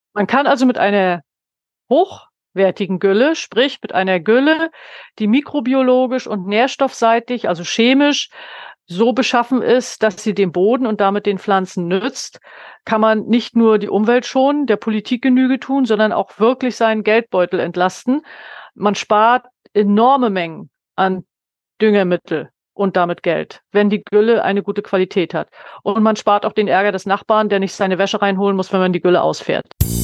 Man kann also mit einer hochwertigen Gülle, sprich mit einer Gülle, die mikrobiologisch und nährstoffseitig, also chemisch, so beschaffen ist, dass sie dem Boden und damit den Pflanzen nützt, kann man nicht nur die Umwelt schonen, der Politik Genüge tun, sondern auch wirklich seinen Geldbeutel entlasten. Man spart enorme Mengen an Düngemittel und damit Geld, wenn die Gülle eine gute Qualität hat. Und man spart auch den Ärger des Nachbarn, der nicht seine Wäsche reinholen muss, wenn man die Gülle ausfährt.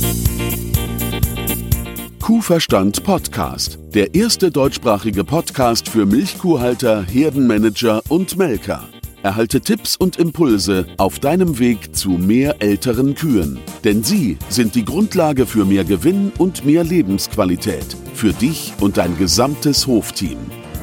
Kuhverstand Podcast, der erste deutschsprachige Podcast für Milchkuhhalter, Herdenmanager und Melker. Erhalte Tipps und Impulse auf deinem Weg zu mehr älteren Kühen. Denn sie sind die Grundlage für mehr Gewinn und mehr Lebensqualität. Für dich und dein gesamtes Hofteam.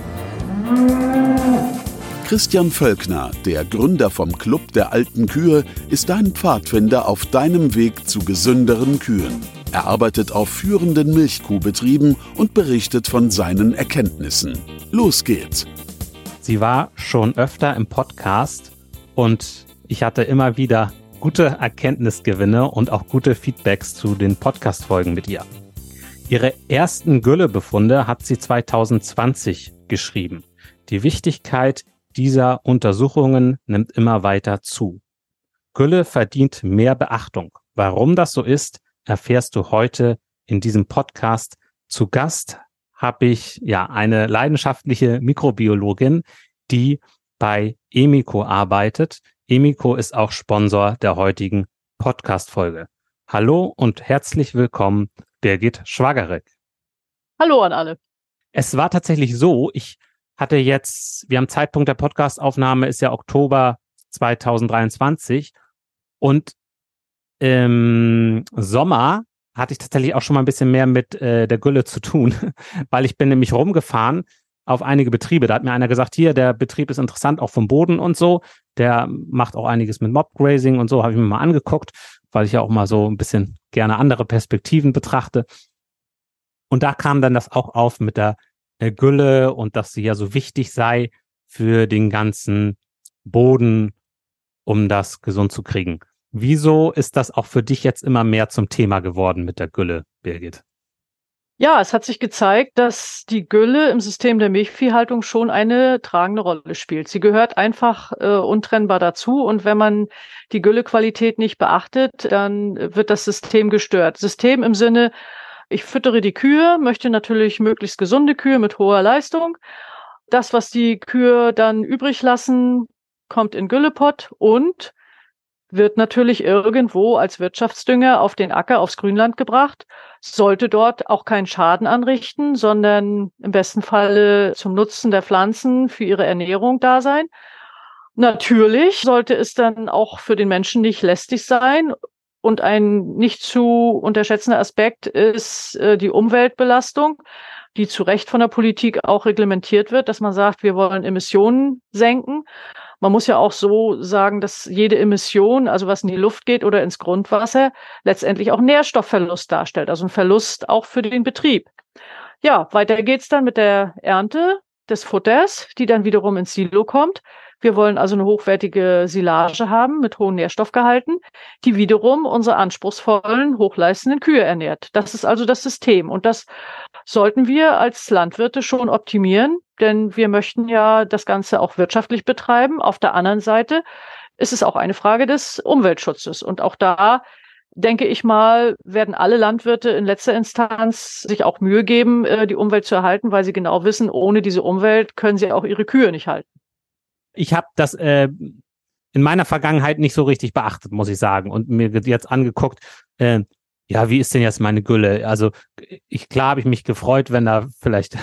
Christian Völkner, der Gründer vom Club der alten Kühe, ist dein Pfadfinder auf deinem Weg zu gesünderen Kühen. Er arbeitet auf führenden Milchkuhbetrieben und berichtet von seinen Erkenntnissen. Los geht's! Sie war schon öfter im Podcast und ich hatte immer wieder gute Erkenntnisgewinne und auch gute Feedbacks zu den Podcast-Folgen mit ihr. Ihre ersten Güllebefunde hat sie 2020 geschrieben. Die Wichtigkeit dieser Untersuchungen nimmt immer weiter zu. Gülle verdient mehr Beachtung. Warum das so ist, erfährst du heute in diesem Podcast. Zu Gast habe ich eine leidenschaftliche Mikrobiologin, die bei Emiko arbeitet. Emiko ist auch Sponsor der heutigen Podcast-Folge. Hallo und herzlich willkommen, Birgit Schwagerek. Hallo an alle. Es war tatsächlich so, wir haben Zeitpunkt der Podcast-Aufnahme ist ja Oktober 2023 und im Sommer hatte ich tatsächlich auch schon mal ein bisschen mehr mit der Gülle zu tun, weil ich bin nämlich rumgefahren auf einige Betriebe. Da hat mir einer gesagt, hier, der Betrieb ist interessant, auch vom Boden und so. Der macht auch einiges mit Mobgrazing und so, habe ich mir mal angeguckt, weil ich ja auch mal so ein bisschen gerne andere Perspektiven betrachte. Und da kam dann das auch auf mit der Gülle und dass sie ja so wichtig sei für den ganzen Boden, um das gesund zu kriegen. Wieso ist das auch für dich jetzt immer mehr zum Thema geworden mit der Gülle, Birgit? Ja, es hat sich gezeigt, dass die Gülle im System der Milchviehhaltung schon eine tragende Rolle spielt. Sie gehört einfach untrennbar dazu. Und wenn man die Güllequalität nicht beachtet, dann wird das System gestört. System im Sinne, ich füttere die Kühe, möchte natürlich möglichst gesunde Kühe mit hoher Leistung. Das, was die Kühe dann übrig lassen, kommt in Güllepott und wird natürlich irgendwo als Wirtschaftsdünger auf den Acker, aufs Grünland gebracht, sollte dort auch keinen Schaden anrichten, sondern im besten Falle zum Nutzen der Pflanzen für ihre Ernährung da sein. Natürlich sollte es dann auch für den Menschen nicht lästig sein. Und ein nicht zu unterschätzender Aspekt ist die Umweltbelastung, die zu Recht von der Politik auch reglementiert wird, dass man sagt, wir wollen Emissionen senken. Man muss ja auch so sagen, dass jede Emission, also was in die Luft geht oder ins Grundwasser, letztendlich auch Nährstoffverlust darstellt, also ein Verlust auch für den Betrieb. Ja, weiter geht's dann mit der Ernte des Futters, die dann wiederum ins Silo kommt. Wir wollen also eine hochwertige Silage haben mit hohen Nährstoffgehalten, die wiederum unsere anspruchsvollen, hochleistenden Kühe ernährt. Das ist also das System. Und das sollten wir als Landwirte schon optimieren, denn wir möchten ja das Ganze auch wirtschaftlich betreiben. Auf der anderen Seite ist es auch eine Frage des Umweltschutzes. Und auch da, denke ich mal, werden alle Landwirte in letzter Instanz sich auch Mühe geben, die Umwelt zu erhalten, weil sie genau wissen, ohne diese Umwelt können sie auch ihre Kühe nicht halten. Ich habe das in meiner Vergangenheit nicht so richtig beachtet, muss ich sagen, und mir jetzt angeguckt, wie ist denn jetzt meine Gülle? Also klar habe ich mich gefreut, wenn da vielleicht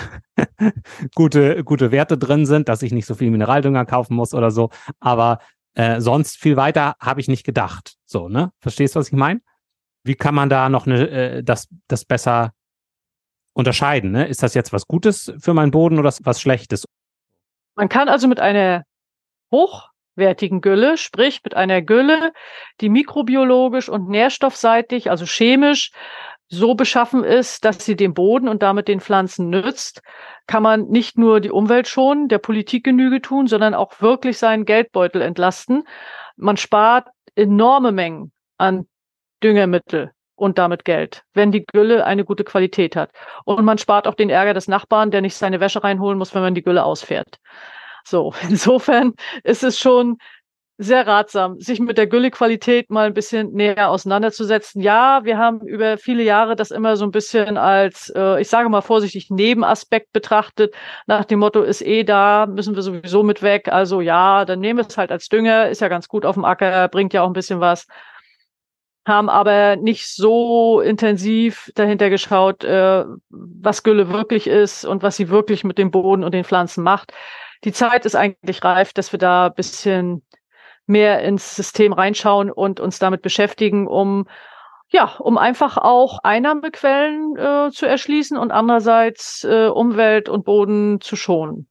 gute Werte drin sind, dass ich nicht so viel Mineraldünger kaufen muss oder so, aber sonst viel weiter habe ich nicht gedacht. So, ne? Verstehst du, was ich meine? Wie kann man da noch das besser unterscheiden? Ne? Ist das jetzt was Gutes für meinen Boden oder was Schlechtes? Man kann also mit einer hochwertigen Gülle, sprich mit einer Gülle, die mikrobiologisch und nährstoffseitig, also chemisch, so beschaffen ist, dass sie dem Boden und damit den Pflanzen nützt, kann man nicht nur die Umwelt schonen, der Politik Genüge tun, sondern auch wirklich seinen Geldbeutel entlasten. Man spart enorme Mengen an Düngemittel und damit Geld, wenn die Gülle eine gute Qualität hat. Und man spart auch den Ärger des Nachbarn, der nicht seine Wäsche reinholen muss, wenn man die Gülle ausfährt. So, insofern ist es schon sehr ratsam, sich mit der Güllequalität mal ein bisschen näher auseinanderzusetzen. Ja, wir haben über viele Jahre das immer so ein bisschen als, ich sage mal vorsichtig, Nebenaspekt betrachtet, nach dem Motto, ist eh da, müssen wir sowieso mit weg. Also ja, dann nehmen wir es halt als Dünger, ist ja ganz gut auf dem Acker, bringt ja auch ein bisschen was. Haben aber nicht so intensiv dahinter geschaut, was Gülle wirklich ist und was sie wirklich mit dem Boden und den Pflanzen macht. Die Zeit ist eigentlich reif, dass wir da ein bisschen mehr ins System reinschauen und uns damit beschäftigen, um einfach auch Einnahmequellen zu erschließen und andererseits Umwelt und Boden zu schonen.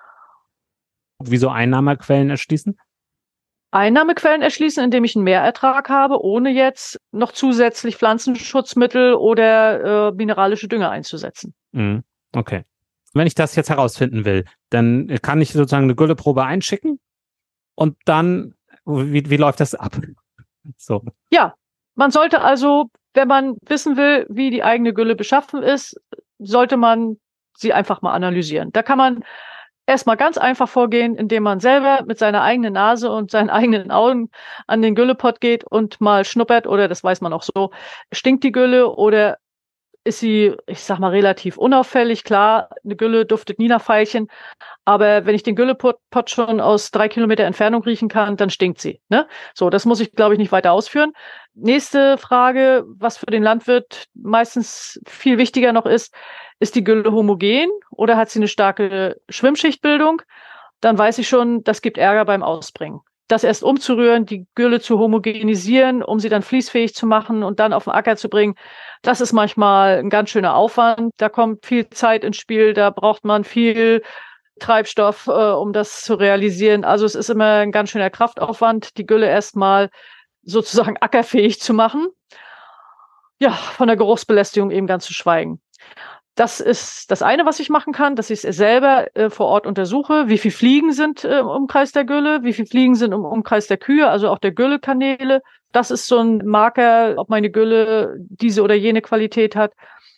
Wieso Einnahmequellen erschließen? Einnahmequellen erschließen, indem ich einen Mehrertrag habe, ohne jetzt noch zusätzlich Pflanzenschutzmittel oder mineralische Dünger einzusetzen. Okay. Wenn ich das jetzt herausfinden will, dann kann ich sozusagen eine Gülleprobe einschicken und dann, wie läuft das ab? So. Ja, man sollte also, wenn man wissen will, wie die eigene Gülle beschaffen ist, sollte man sie einfach mal analysieren. Da kann man erstmal ganz einfach vorgehen, indem man selber mit seiner eigenen Nase und seinen eigenen Augen an den Güllepott geht und mal schnuppert, oder das weiß man auch so, stinkt die Gülle oder ist sie, ich sag mal, relativ unauffällig. Klar, eine Gülle duftet nie nach Veilchen, aber wenn ich den Güllepott schon aus 3 Kilometer Entfernung riechen kann, dann stinkt sie. Ne? So, das muss ich, glaube ich, nicht weiter ausführen. Nächste Frage, was für den Landwirt meistens viel wichtiger noch ist die Gülle homogen oder hat sie eine starke Schwimmschichtbildung? Dann weiß ich schon, das gibt Ärger beim Ausbringen. Das erst umzurühren, die Gülle zu homogenisieren, um sie dann fließfähig zu machen und dann auf den Acker zu bringen, das ist manchmal ein ganz schöner Aufwand. Da kommt viel Zeit ins Spiel, da braucht man viel Treibstoff, um das zu realisieren. Also es ist immer ein ganz schöner Kraftaufwand, die Gülle erstmal sozusagen ackerfähig zu machen. Ja, von der Geruchsbelästigung eben ganz zu schweigen. Das ist das eine, was ich machen kann, dass ich es selber vor Ort untersuche. Wie viele Fliegen sind im Umkreis der Gülle? Wie viele Fliegen sind im Umkreis der Kühe, also auch der Güllekanäle? Das ist so ein Marker, ob meine Gülle diese oder jene Qualität hat.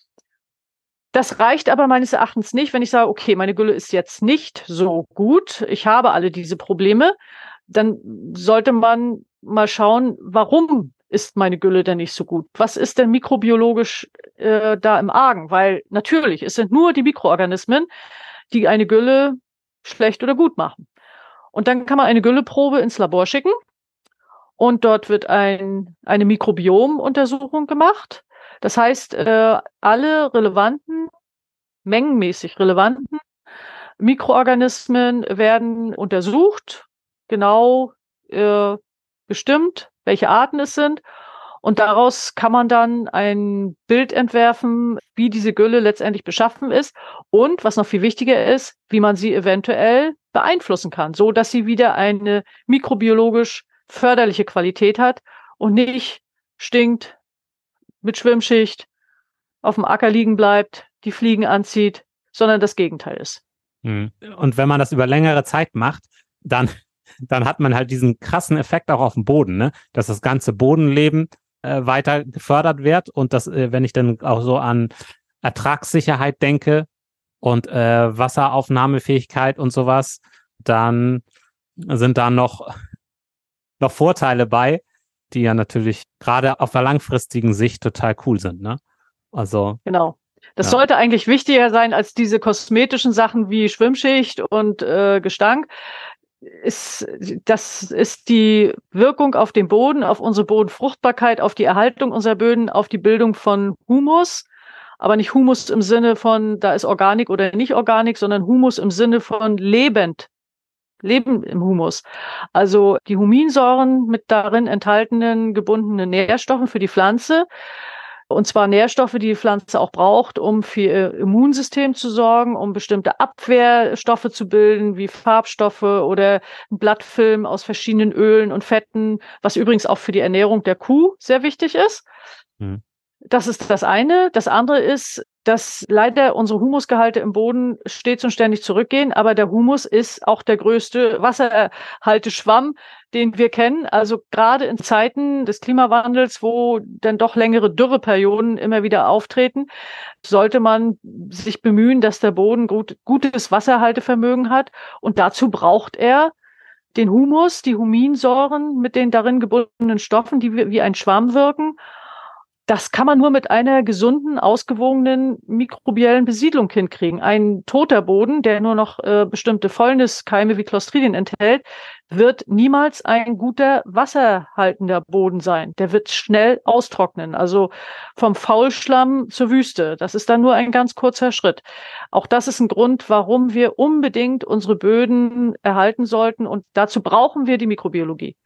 Das reicht aber meines Erachtens nicht, wenn ich sage, okay, meine Gülle ist jetzt nicht so gut, ich habe alle diese Probleme, dann sollte man mal schauen, warum ist meine Gülle denn nicht so gut? Was ist denn mikrobiologisch da im Argen? Weil natürlich, es sind nur die Mikroorganismen, die eine Gülle schlecht oder gut machen. Und dann kann man eine Gülleprobe ins Labor schicken und dort wird eine Mikrobiomuntersuchung gemacht. Das heißt, alle relevanten, mengenmäßig relevanten Mikroorganismen werden untersucht, genau bestimmt, welche Arten es sind. Und daraus kann man dann ein Bild entwerfen, wie diese Gülle letztendlich beschaffen ist und, was noch viel wichtiger ist, wie man sie eventuell beeinflussen kann, so dass sie wieder eine mikrobiologisch förderliche Qualität hat und nicht stinkt, mit Schwimmschicht auf dem Acker liegen bleibt, die Fliegen anzieht, sondern das Gegenteil ist. Und wenn man das über längere Zeit macht, dann hat man halt diesen krassen Effekt auch auf dem Boden, ne? Dass das ganze Bodenleben weiter gefördert wird und das, wenn ich dann auch so an Ertragssicherheit denke und Wasseraufnahmefähigkeit und sowas, dann sind da noch Vorteile bei, die ja natürlich gerade auf der langfristigen Sicht total cool sind, ne? Also genau. Das sollte eigentlich wichtiger sein als diese kosmetischen Sachen wie Schwimmschicht und Gestank. Das ist die Wirkung auf den Boden, auf unsere Bodenfruchtbarkeit, auf die Erhaltung unserer Böden, auf die Bildung von Humus. Aber nicht Humus im Sinne von, da ist Organik oder nicht Organik, sondern Humus im Sinne von Leben im Humus. Also die Huminsäuren mit darin enthaltenen gebundenen Nährstoffen für die Pflanze. Und zwar Nährstoffe, die die Pflanze auch braucht, um für ihr Immunsystem zu sorgen, um bestimmte Abwehrstoffe zu bilden, wie Farbstoffe oder ein Blattfilm aus verschiedenen Ölen und Fetten, was übrigens auch für die Ernährung der Kuh sehr wichtig ist. Das ist das eine. Das andere ist, dass leider unsere Humusgehalte im Boden stets und ständig zurückgehen. Aber der Humus ist auch der größte Wasserhalteschwamm, den wir kennen. Also gerade in Zeiten des Klimawandels, wo dann doch längere Dürreperioden immer wieder auftreten, sollte man sich bemühen, dass der Boden gutes Wasserhaltevermögen hat. Und dazu braucht er den Humus, die Huminsäuren mit den darin gebundenen Stoffen, die wie ein Schwamm wirken. Das kann man nur mit einer gesunden, ausgewogenen mikrobiellen Besiedlung hinkriegen. Ein toter Boden, der nur noch bestimmte Fäulniskeime wie Clostridien enthält, wird niemals ein guter wasserhaltender Boden sein. Der wird schnell austrocknen, also vom Faulschlamm zur Wüste. Das ist dann nur ein ganz kurzer Schritt. Auch das ist ein Grund, warum wir unbedingt unsere Böden erhalten sollten. Und dazu brauchen wir die Mikrobiologie.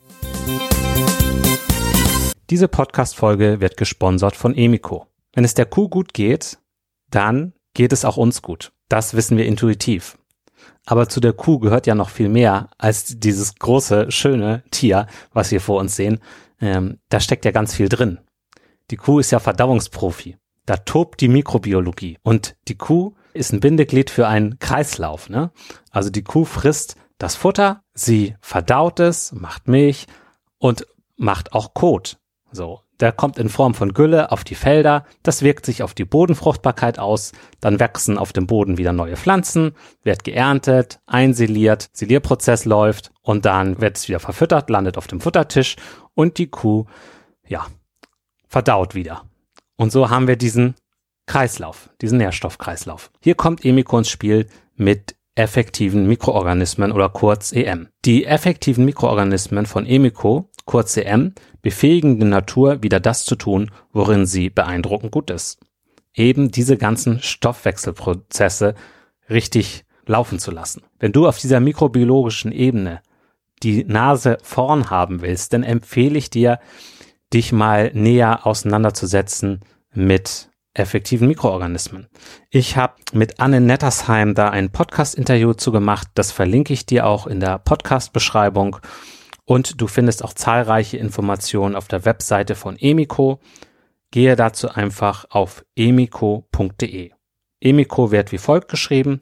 Diese Podcast-Folge wird gesponsert von Emiko. Wenn es der Kuh gut geht, dann geht es auch uns gut. Das wissen wir intuitiv. Aber zu der Kuh gehört ja noch viel mehr als dieses große, schöne Tier, was wir vor uns sehen. Da steckt ja ganz viel drin. Die Kuh ist ja Verdauungsprofi. Da tobt die Mikrobiologie. Und die Kuh ist ein Bindeglied für einen Kreislauf, ne? Also die Kuh frisst das Futter, sie verdaut es, macht Milch und macht auch Kot. So, der kommt in Form von Gülle auf die Felder, das wirkt sich auf die Bodenfruchtbarkeit aus, dann wachsen auf dem Boden wieder neue Pflanzen, wird geerntet, einsiliert, Silierprozess läuft und dann wird es wieder verfüttert, landet auf dem Futtertisch und die Kuh, ja, verdaut wieder. Und so haben wir diesen Kreislauf, diesen Nährstoffkreislauf. Hier kommt Emiko ins Spiel mit effektiven Mikroorganismen oder kurz EM. Die effektiven Mikroorganismen von Emiko, kurz EM, befähigen die Natur, wieder das zu tun, worin sie beeindruckend gut ist. Eben diese ganzen Stoffwechselprozesse richtig laufen zu lassen. Wenn du auf dieser mikrobiologischen Ebene die Nase vorn haben willst, dann empfehle ich dir, dich mal näher auseinanderzusetzen mit effektiven Mikroorganismen. Ich habe mit Anne Nettersheim da ein Podcast-Interview zu gemacht, das verlinke ich dir auch in der Podcast-Beschreibung und du findest auch zahlreiche Informationen auf der Webseite von Emiko. Gehe dazu einfach auf emiko.de. Emiko wird wie folgt geschrieben,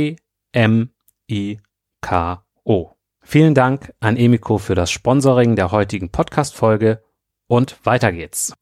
E-M-I-K-O. Vielen Dank an Emiko für das Sponsoring der heutigen Podcast-Folge und weiter geht's.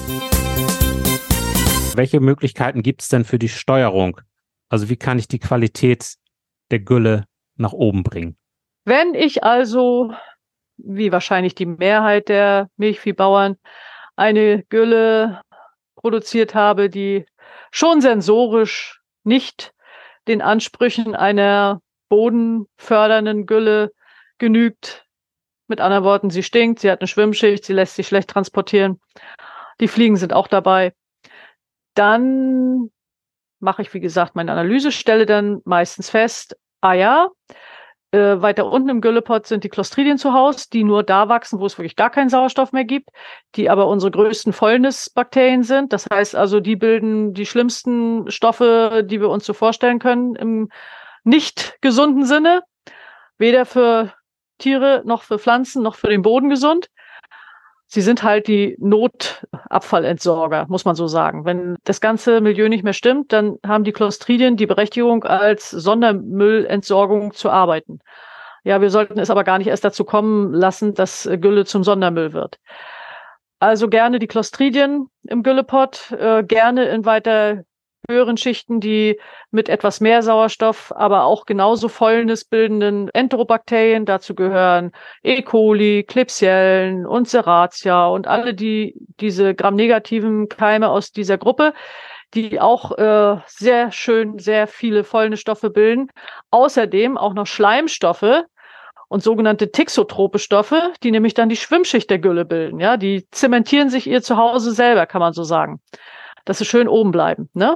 Welche Möglichkeiten gibt es denn für die Steuerung? Also wie kann ich die Qualität der Gülle nach oben bringen? Wenn ich also, wie wahrscheinlich die Mehrheit der Milchviehbauern, eine Gülle produziert habe, die schon sensorisch nicht den Ansprüchen einer bodenfördernden Gülle genügt. Mit anderen Worten, sie stinkt, sie hat eine Schwimmschicht, sie lässt sich schlecht transportieren. Die Fliegen sind auch dabei. Dann mache ich, wie gesagt, meine Analyse, stelle dann meistens fest, weiter unten im Güllepot sind die Clostridien zu Hause, die nur da wachsen, wo es wirklich gar keinen Sauerstoff mehr gibt, die aber unsere größten Fäulnisbakterien sind. Das heißt also, die bilden die schlimmsten Stoffe, die wir uns so vorstellen können, im nicht gesunden Sinne. Weder für Tiere, noch für Pflanzen, noch für den Boden gesund. Sie sind halt die Notabfallentsorger, muss man so sagen. Wenn das ganze Milieu nicht mehr stimmt, dann haben die Clostridien die Berechtigung, als Sondermüllentsorgung zu arbeiten. Ja, wir sollten es aber gar nicht erst dazu kommen lassen, dass Gülle zum Sondermüll wird. Also gerne die Clostridien im Güllepot, gerne in weiter höheren Schichten, die mit etwas mehr Sauerstoff, aber auch genauso fäulnisbildenden Enterobakterien, dazu gehören E. coli, Klebsiellen und Serratia und alle diese gramnegativen Keime aus dieser Gruppe, die auch sehr schön sehr viele Fäulnisstoffe bilden. Außerdem auch noch Schleimstoffe und sogenannte thixotrope Stoffe, die nämlich dann die Schwimmschicht der Gülle bilden. Ja, die zementieren sich ihr Zuhause selber, kann man so sagen. Dass sie schön oben bleiben, ne?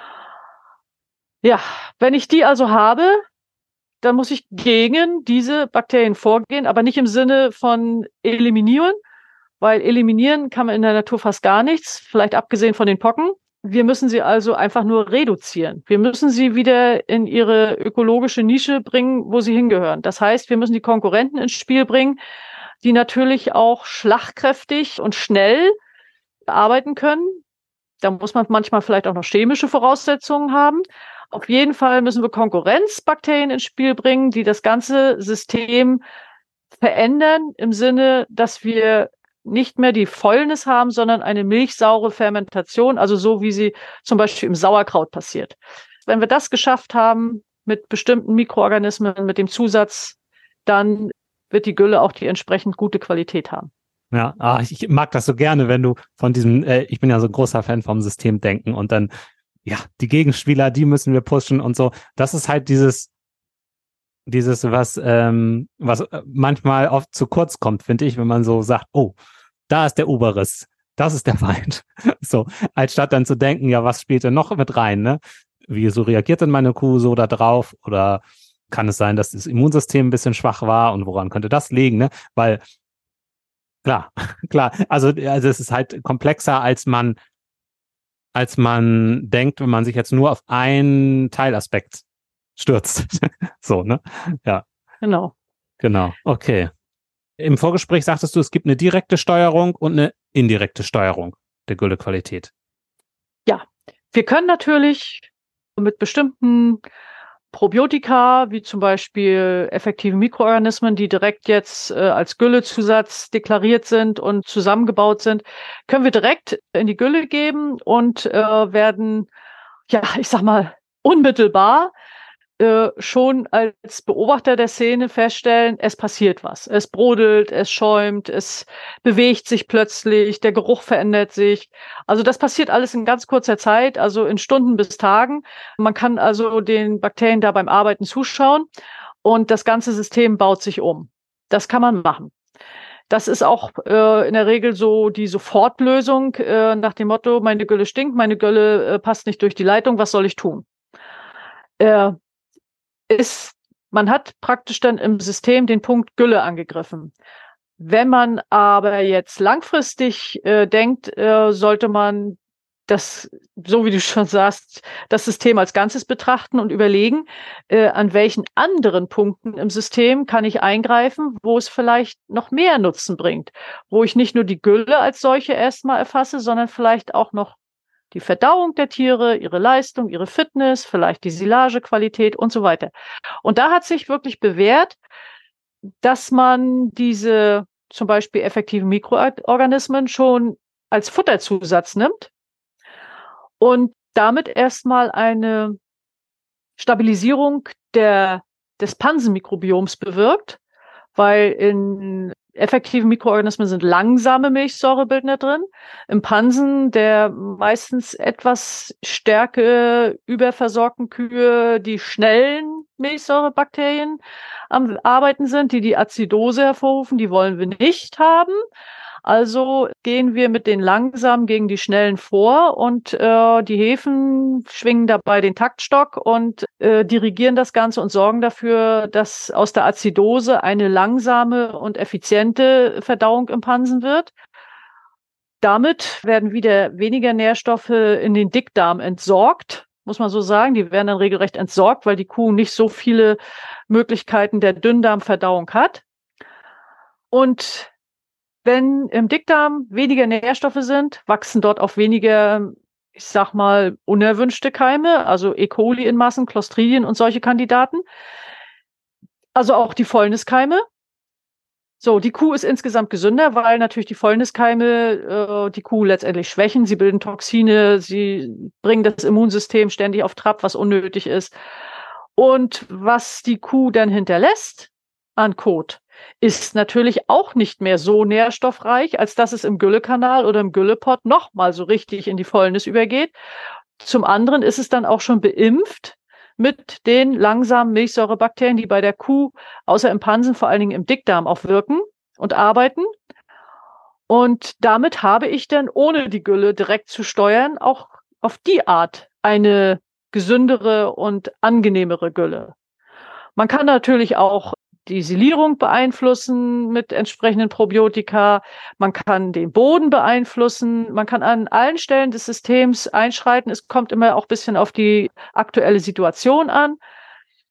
Ja, wenn ich die also habe, dann muss ich gegen diese Bakterien vorgehen, aber nicht im Sinne von eliminieren, weil eliminieren kann man in der Natur fast gar nichts, vielleicht abgesehen von den Pocken. Wir müssen sie also einfach nur reduzieren. Wir müssen sie wieder in ihre ökologische Nische bringen, wo sie hingehören. Das heißt, wir müssen die Konkurrenten ins Spiel bringen, die natürlich auch schlagkräftig und schnell arbeiten können. Da muss man manchmal vielleicht auch noch chemische Voraussetzungen haben. Auf jeden Fall müssen wir Konkurrenzbakterien ins Spiel bringen, die das ganze System verändern im Sinne, dass wir nicht mehr die Fäulnis haben, sondern eine milchsaure Fermentation, also so wie sie zum Beispiel im Sauerkraut passiert. Wenn wir das geschafft haben mit bestimmten Mikroorganismen, mit dem Zusatz, dann wird die Gülle auch die entsprechend gute Qualität haben. Ja, ich mag das so gerne, wenn du von diesem, ich bin ja so ein großer Fan vom Systemdenken und dann, ja, die Gegenspieler, die müssen wir pushen und so. Das ist halt dieses, was manchmal oft zu kurz kommt, finde ich, wenn man so sagt, oh, da ist der Oberriss, das ist der Feind. So, als statt dann zu denken, ja, was spielt denn noch mit rein, ne? Wieso reagiert denn meine Kuh so da drauf? Oder kann es sein, dass das Immunsystem ein bisschen schwach war und woran könnte das liegen, ne? Weil, klar, also es ist halt komplexer, als man denkt, wenn man sich jetzt nur auf einen Teilaspekt stürzt. So, ne? Ja. Genau, okay. Im Vorgespräch sagtest du, es gibt eine direkte Steuerung und eine indirekte Steuerung der Güllequalität. Ja, wir können natürlich mit bestimmten Probiotika, wie zum Beispiel effektive Mikroorganismen, die direkt jetzt als Güllezusatz deklariert sind und zusammengebaut sind, können wir direkt in die Gülle geben und werden, ja, ich sag mal, unmittelbar schon als Beobachter der Szene feststellen, es passiert was. Es brodelt, es schäumt, es bewegt sich plötzlich, der Geruch verändert sich. Also das passiert alles in ganz kurzer Zeit, also in Stunden bis Tagen. Man kann also den Bakterien da beim Arbeiten zuschauen und das ganze System baut sich um. Das kann man machen. Das ist auch in der Regel so die Sofortlösung nach dem Motto, meine Gülle stinkt, meine Gülle passt nicht durch die Leitung, was soll ich tun? Man hat praktisch dann im System den Punkt Gülle angegriffen. Wenn man aber jetzt langfristig denkt, sollte man das, so wie du schon sagst, das System als Ganzes betrachten und überlegen, an welchen anderen Punkten im System kann ich eingreifen, wo es vielleicht noch mehr Nutzen bringt, wo ich nicht nur die Gülle als solche erstmal erfasse, sondern vielleicht auch noch die Verdauung der Tiere, ihre Leistung, ihre Fitness, vielleicht die Silagequalität und so weiter. Und da hat sich wirklich bewährt, dass man diese zum Beispiel effektiven Mikroorganismen schon als Futterzusatz nimmt und damit erstmal eine Stabilisierung des Pansenmikrobioms bewirkt, weil in effektive Mikroorganismen sind langsame Milchsäurebildner drin. Im Pansen der meistens etwas stärker überversorgten Kühe die schnellen Milchsäurebakterien am Arbeiten sind, die Azidose hervorrufen, die wollen wir nicht haben. Also gehen wir mit den langsamen gegen die schnellen vor und die Hefen schwingen dabei den Taktstock und dirigieren das Ganze und sorgen dafür, dass aus der Azidose eine langsame und effiziente Verdauung im Pansen wird. Damit werden wieder weniger Nährstoffe in den Dickdarm entsorgt, muss man so sagen. Die werden dann regelrecht entsorgt, weil die Kuh nicht so viele Möglichkeiten der Dünndarmverdauung hat. Und wenn im Dickdarm weniger Nährstoffe sind, wachsen dort auch weniger, ich sag mal, unerwünschte Keime, also E. coli in Massen, Clostridien und solche Kandidaten. Also auch die Fäulniskeime. So, die Kuh ist insgesamt gesünder, weil natürlich die Fäulniskeime die Kuh letztendlich schwächen. Sie bilden Toxine, sie bringen das Immunsystem ständig auf Trab, was unnötig ist. Und was die Kuh dann hinterlässt an Kot, ist natürlich auch nicht mehr so nährstoffreich, als dass es im Güllekanal oder im Güllepott nochmal so richtig in die Fäulnis übergeht. Zum anderen ist es dann auch schon beimpft mit den langsamen Milchsäurebakterien, die bei der Kuh, außer im Pansen, vor allen Dingen im Dickdarm auch wirken und arbeiten. Und damit habe ich dann, ohne die Gülle direkt zu steuern, auch auf die Art eine gesündere und angenehmere Gülle. Man kann natürlich auch die Silierung beeinflussen mit entsprechenden Probiotika. Man kann den Boden beeinflussen. Man kann an allen Stellen des Systems einschreiten. Es kommt immer auch ein bisschen auf die aktuelle Situation an.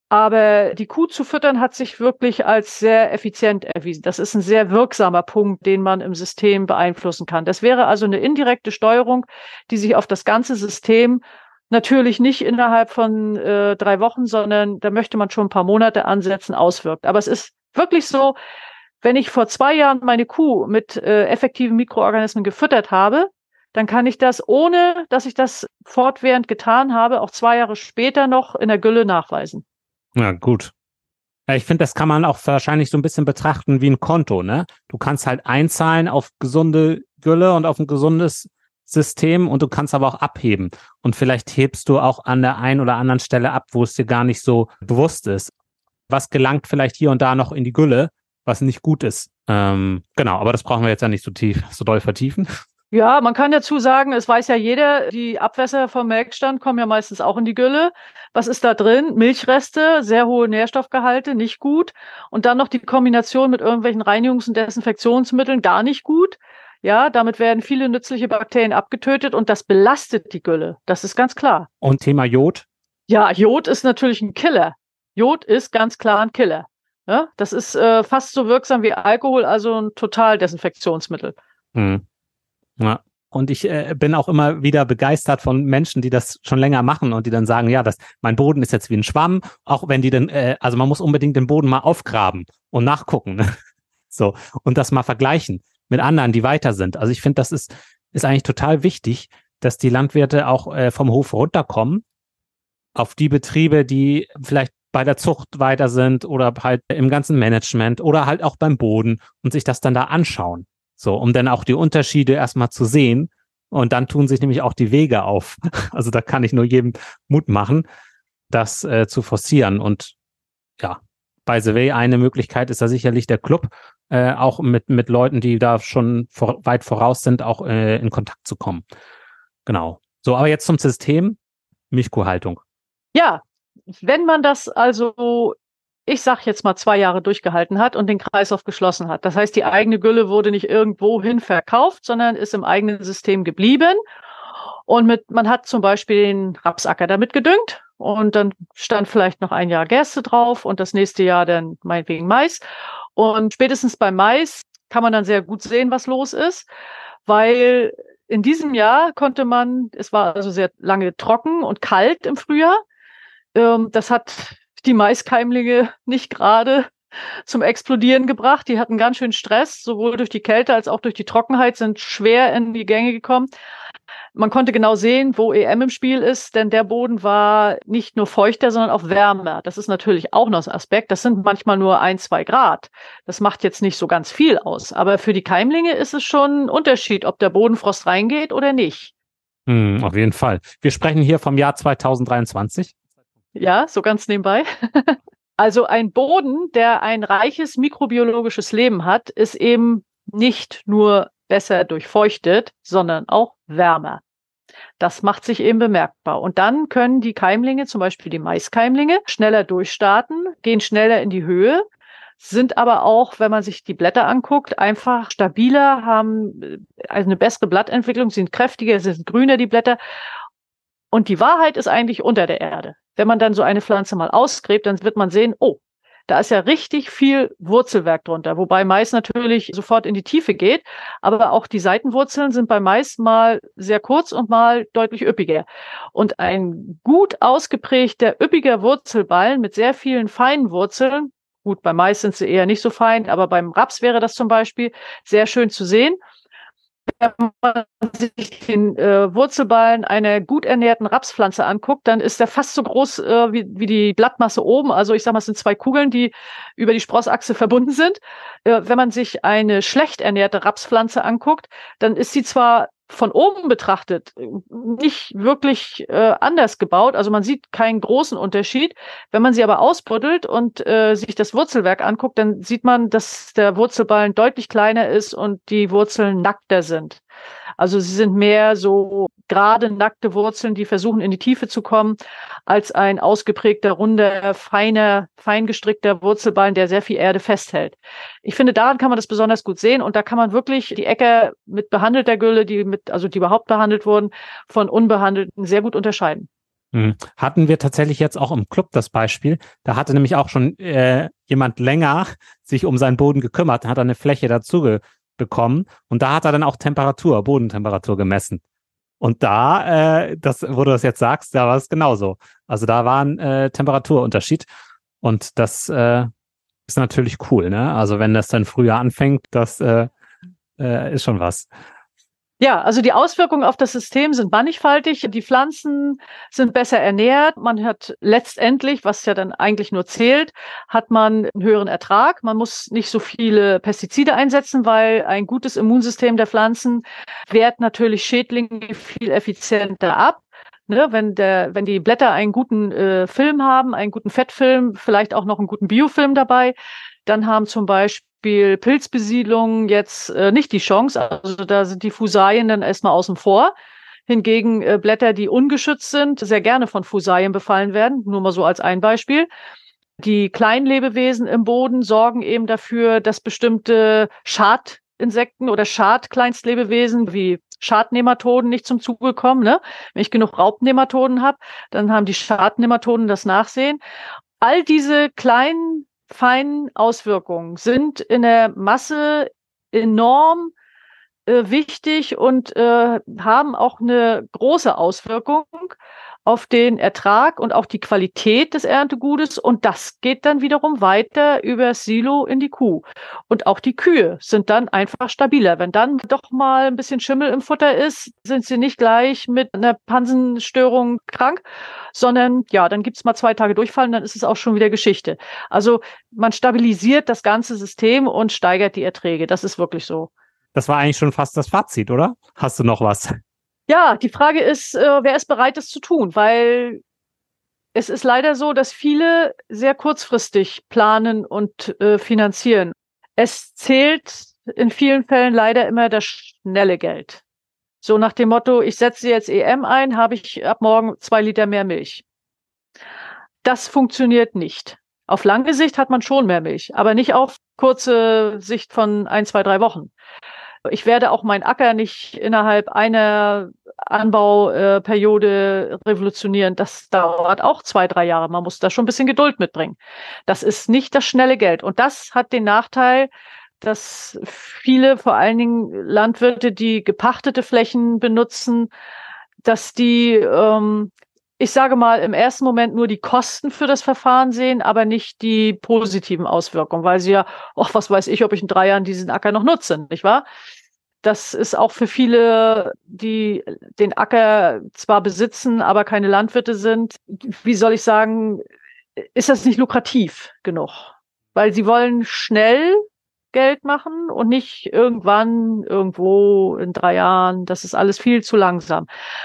Aber die Kuh zu füttern hat sich wirklich als sehr effizient erwiesen. Das ist ein sehr wirksamer Punkt, den man im System beeinflussen kann. Das wäre also eine indirekte Steuerung, die sich auf das ganze System natürlich nicht innerhalb von 3 Wochen, sondern da möchte man schon ein paar Monate ansetzen, auswirkt. Aber es ist wirklich so, wenn ich vor 2 Jahren meine Kuh mit effektiven Mikroorganismen gefüttert habe, dann kann ich das, ohne dass ich das fortwährend getan habe, auch 2 Jahre später noch in der Gülle nachweisen. Ja, gut. Ja, ich finde, das kann man auch wahrscheinlich so ein bisschen betrachten wie ein Konto, ne? Du kannst halt einzahlen auf gesunde Gülle und auf ein gesundes System und du kannst aber auch abheben. Und vielleicht hebst du auch an der einen oder anderen Stelle ab, wo es dir gar nicht so bewusst ist. Was gelangt vielleicht hier und da noch in die Gülle, was nicht gut ist. Genau, aber das brauchen wir jetzt ja nicht so doll vertiefen. Ja, man kann dazu sagen, es weiß ja jeder, die Abwässer vom Melkstand kommen ja meistens auch in die Gülle. Was ist da drin? Milchreste, sehr hohe Nährstoffgehalte, nicht gut. Und dann noch die Kombination mit irgendwelchen Reinigungs- und Desinfektionsmitteln, gar nicht gut. Ja, damit werden viele nützliche Bakterien abgetötet und das belastet die Gülle. Das ist ganz klar. Und Thema Jod? Ja, Jod ist natürlich ein Killer. Jod ist ganz klar ein Killer. Ja, das ist fast so wirksam wie Alkohol, also ein Totaldesinfektionsmittel. Hm. Ja. Und ich bin auch immer wieder begeistert von Menschen, die das schon länger machen und die dann sagen, ja, mein Boden ist jetzt wie ein Schwamm, auch wenn die dann, also man muss unbedingt den Boden mal aufgraben und nachgucken, ne? So, und das mal vergleichen mit anderen, die weiter sind. Also ich finde, das ist eigentlich total wichtig, dass die Landwirte auch vom Hof runterkommen auf die Betriebe, die vielleicht bei der Zucht weiter sind oder halt im ganzen Management oder halt auch beim Boden und sich das dann da anschauen. So, um dann auch die Unterschiede erstmal zu sehen. Und dann tun sich nämlich auch die Wege auf. Also da kann ich nur jedem Mut machen, das zu forcieren. Und ja, by the way, eine Möglichkeit ist da sicherlich der Club, auch mit Leuten, die da schon weit voraus sind, auch in Kontakt zu kommen. Genau. So, aber jetzt zum System Milchkuhhaltung. Ja, wenn man das also, ich sag jetzt mal 2 Jahre durchgehalten hat und den Kreislauf geschlossen hat. Das heißt, die eigene Gülle wurde nicht irgendwohin verkauft, sondern ist im eigenen System geblieben. Und man hat zum Beispiel den Rapsacker damit gedüngt und dann stand vielleicht noch ein Jahr Gerste drauf und das nächste Jahr dann meinetwegen Mais. Und spätestens beim Mais kann man dann sehr gut sehen, was los ist, weil in diesem Jahr es war also sehr lange trocken und kalt im Frühjahr. Das hat die Maiskeimlinge nicht gerade zum Explodieren gebracht. Die hatten ganz schön Stress, sowohl durch die Kälte als auch durch die Trockenheit, sind schwer in die Gänge gekommen. Man konnte genau sehen, wo EM im Spiel ist, denn der Boden war nicht nur feuchter, sondern auch wärmer. Das ist natürlich auch noch ein Aspekt. Das sind manchmal nur 1, 2 Grad. Das macht jetzt nicht so ganz viel aus. Aber für die Keimlinge ist es schon ein Unterschied, ob der Bodenfrost reingeht oder nicht. Auf jeden Fall. Wir sprechen hier vom Jahr 2023. Ja, so ganz nebenbei. Also ein Boden, der ein reiches mikrobiologisches Leben hat, ist eben nicht nur besser durchfeuchtet, sondern auch wärmer. Das macht sich eben bemerkbar. Und dann können die Keimlinge, zum Beispiel die Maiskeimlinge, schneller durchstarten, gehen schneller in die Höhe, sind aber auch, wenn man sich die Blätter anguckt, einfach stabiler, haben also eine bessere Blattentwicklung, sind kräftiger, sind grüner die Blätter. Und die Wahrheit ist eigentlich unter der Erde. Wenn man dann so eine Pflanze mal ausgräbt, dann wird man sehen, oh, da ist ja richtig viel Wurzelwerk drunter, wobei Mais natürlich sofort in die Tiefe geht, aber auch die Seitenwurzeln sind bei Mais mal sehr kurz und mal deutlich üppiger. Und ein gut ausgeprägter, üppiger Wurzelballen mit sehr vielen feinen Wurzeln, gut, bei Mais sind sie eher nicht so fein, aber beim Raps wäre das zum Beispiel sehr schön zu sehen. Wenn man sich den Wurzelballen einer gut ernährten Rapspflanze anguckt, dann ist der fast so groß wie die Blattmasse oben. Also ich sage mal, es sind 2 Kugeln, die über die Sprossachse verbunden sind. Wenn man sich eine schlecht ernährte Rapspflanze anguckt, dann ist sie zwar von oben betrachtet nicht wirklich anders gebaut. Also man sieht keinen großen Unterschied. Wenn man sie aber ausbuddelt und sich das Wurzelwerk anguckt, dann sieht man, dass der Wurzelballen deutlich kleiner ist und die Wurzeln nackter sind. Also sie sind mehr so gerade nackte Wurzeln, die versuchen in die Tiefe zu kommen, als ein ausgeprägter, runder, fein gestrickter Wurzelballen, der sehr viel Erde festhält. Ich finde, daran kann man das besonders gut sehen und da kann man wirklich die Äcker mit behandelter Gülle, die überhaupt behandelt wurden, von unbehandelten sehr gut unterscheiden. Hatten wir tatsächlich jetzt auch im Club das Beispiel. Da hatte nämlich auch schon jemand länger sich um seinen Boden gekümmert, hat eine Fläche dazu bekommen und da hat er dann auch Bodentemperatur gemessen. Und da, wo du das jetzt sagst, da war es genauso. Also da war ein Temperaturunterschied und das ist natürlich cool, ne? Also wenn das dann früher anfängt, das ist schon was. Ja, also die Auswirkungen auf das System sind mannigfaltig. Die Pflanzen sind besser ernährt. Man hat letztendlich, was ja dann eigentlich nur zählt, hat man einen höheren Ertrag. Man muss nicht so viele Pestizide einsetzen, weil ein gutes Immunsystem der Pflanzen wehrt natürlich Schädlinge viel effizienter ab. Ne, wenn die Blätter einen guten Film haben, einen guten Fettfilm, vielleicht auch noch einen guten Biofilm dabei, dann haben zum Beispiel Pilzbesiedlungen jetzt nicht die Chance. Also da sind die Fusalien dann erstmal außen vor. Hingegen Blätter, die ungeschützt sind, sehr gerne von Fusalien befallen werden. Nur mal so als ein Beispiel. Die Kleinlebewesen im Boden sorgen eben dafür, dass bestimmte Schadinsekten oder Schadkleinstlebewesen wie Schadnematoden nicht zum Zuge kommen. Ne? Wenn ich genug Raubnematoden habe, dann haben die Schadnematoden das Nachsehen. All diese kleinen, feinen Auswirkungen sind in der Masse enorm wichtig und haben auch eine große Auswirkung auf den Ertrag und auch die Qualität des Erntegutes. Und das geht dann wiederum weiter über das Silo in die Kuh. Und auch die Kühe sind dann einfach stabiler. Wenn dann doch mal ein bisschen Schimmel im Futter ist, sind sie nicht gleich mit einer Pansenstörung krank, sondern ja, dann gibt's mal 2 Tage Durchfall und dann ist es auch schon wieder Geschichte. Also man stabilisiert das ganze System und steigert die Erträge. Das ist wirklich so. Das war eigentlich schon fast das Fazit, oder? Hast du noch was? Ja, die Frage ist, wer ist bereit, das zu tun? Weil es ist leider so, dass viele sehr kurzfristig planen und finanzieren. Es zählt in vielen Fällen leider immer das schnelle Geld. So nach dem Motto, ich setze jetzt EM ein, habe ich ab morgen 2 Liter mehr Milch. Das funktioniert nicht. Auf lange Sicht hat man schon mehr Milch, aber nicht auf kurze Sicht von 1, 2, 3 Wochen. Ich werde auch meinen Acker nicht innerhalb einer Anbauperiode revolutionieren. Das dauert auch 2, 3 Jahre. Man muss da schon ein bisschen Geduld mitbringen. Das ist nicht das schnelle Geld. Und das hat den Nachteil, dass viele, vor allen Dingen Landwirte, die gepachtete Flächen benutzen, dass die, ich sage mal, im ersten Moment nur die Kosten für das Verfahren sehen, aber nicht die positiven Auswirkungen, weil sie ja, ach, was weiß ich, ob ich in 3 Jahren diesen Acker noch nutze, nicht wahr? Das ist auch für viele, die den Acker zwar besitzen, aber keine Landwirte sind, wie soll ich sagen, ist das nicht lukrativ genug? Weil sie wollen schnell Geld machen und nicht irgendwann, irgendwo in 3 Jahren. Das ist alles viel zu langsam.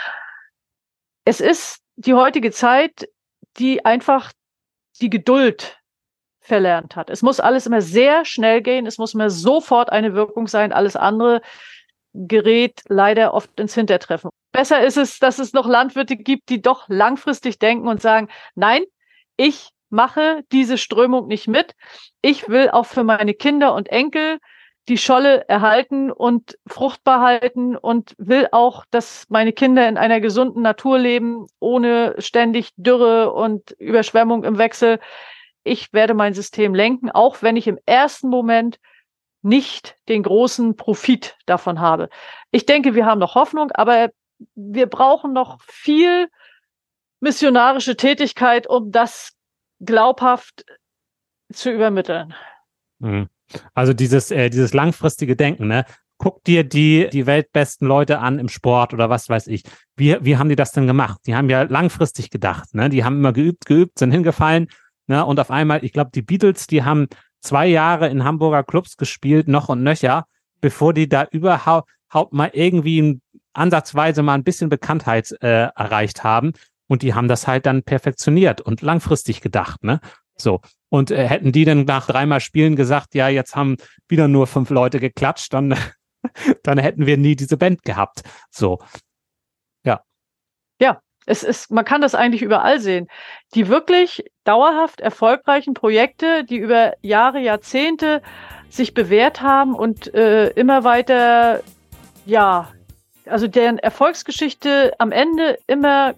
Es ist die heutige Zeit, die einfach die Geduld verlernt hat. Es muss alles immer sehr schnell gehen, es muss immer sofort eine Wirkung sein, alles andere gerät leider oft ins Hintertreffen. Besser ist es, dass es noch Landwirte gibt, die doch langfristig denken und sagen, nein, ich mache diese Strömung nicht mit. Ich will auch für meine Kinder und Enkel die Scholle erhalten und fruchtbar halten und will auch, dass meine Kinder in einer gesunden Natur leben, ohne ständig Dürre und Überschwemmung im Wechsel. Ich werde mein System lenken, auch wenn ich im ersten Moment nicht den großen Profit davon habe. Ich denke, wir haben noch Hoffnung, aber wir brauchen noch viel missionarische Tätigkeit, um das glaubhaft zu übermitteln. Also dieses langfristige Denken, ne? Guck dir die weltbesten Leute an im Sport oder was weiß ich. Wie haben die das denn gemacht? Die haben ja langfristig gedacht, ne? Die haben immer geübt, sind hingefallen, ne? Und auf einmal, ich glaube, die Beatles, die haben 2 Jahre in Hamburger Clubs gespielt, noch und nöcher, bevor die da überhaupt mal irgendwie ansatzweise mal ein bisschen Bekanntheit erreicht haben. Und die haben das halt dann perfektioniert und langfristig gedacht, ne? So. Und hätten die dann nach 3 Mal Spielen gesagt, ja, jetzt haben wieder nur 5 Leute geklatscht, dann hätten wir nie diese Band gehabt. So. Ja. Ja, man kann das eigentlich überall sehen. Die wirklich dauerhaft erfolgreichen Projekte, die über Jahre, Jahrzehnte sich bewährt haben und immer weiter, ja, also deren Erfolgsgeschichte am Ende immer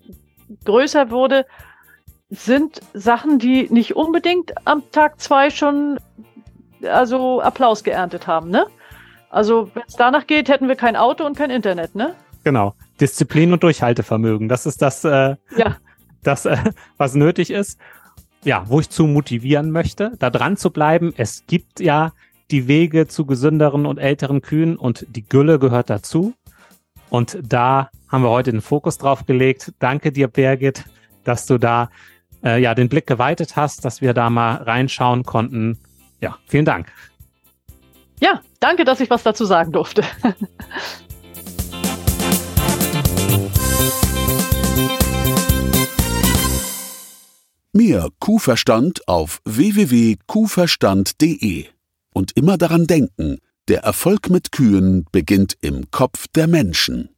größer wurde, sind Sachen, die nicht unbedingt am Tag 2 schon Applaus geerntet haben, ne? Also wenn es danach geht, hätten wir kein Auto und kein Internet, ne? Genau. Disziplin und Durchhaltevermögen. Das ist das, was nötig ist. Ja, wo ich zu motivieren möchte, da dran zu bleiben. Es gibt ja die Wege zu gesünderen und älteren Kühen und die Gülle gehört dazu. Und da haben wir heute den Fokus drauf gelegt. Danke dir, Birgit, dass du da den Blick geweitet hast, dass wir da mal reinschauen konnten. Ja, vielen Dank. Ja, danke, dass ich was dazu sagen durfte. Mehr Kuhverstand auf www.kuhverstand.de. Und immer daran denken, der Erfolg mit Kühen beginnt im Kopf der Menschen.